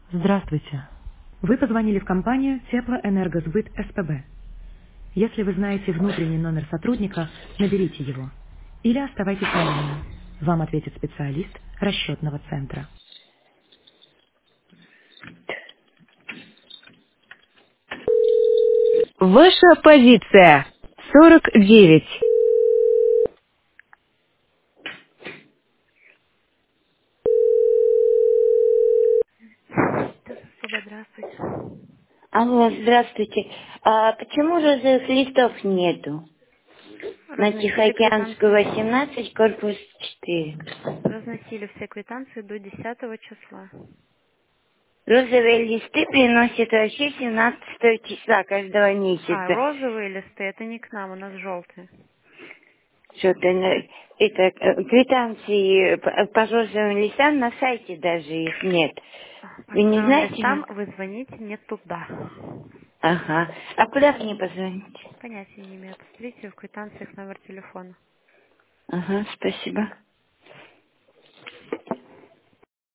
Здравствуйте. Вы позвонили в компанию Теплоэнергосбыт СПБ. Если вы знаете внутренний номер сотрудника, наберите его. Или оставайтесь на линии. Вам ответит специалист расчетного центра. Ваша позиция 49. Спасибо, здравствуйте. Алло, здравствуйте. А почему розовых листов нету? На Разносили Тихоокеанскую квитанции. 18, корпус 4. Разносили все квитанции до 10 числа. Розовые листы приносят вообще 17 числа каждого А, месяца. розовые листы, это не к нам, у нас желтые. Что-то квитанции по розовым листам на сайте даже их нет. По Вы не розовым знаете? листам вы звоните не туда. Ага. А куда мне позвонить? Понятия не имею. Посмотрите в квитанциях номер телефона. Ага, спасибо.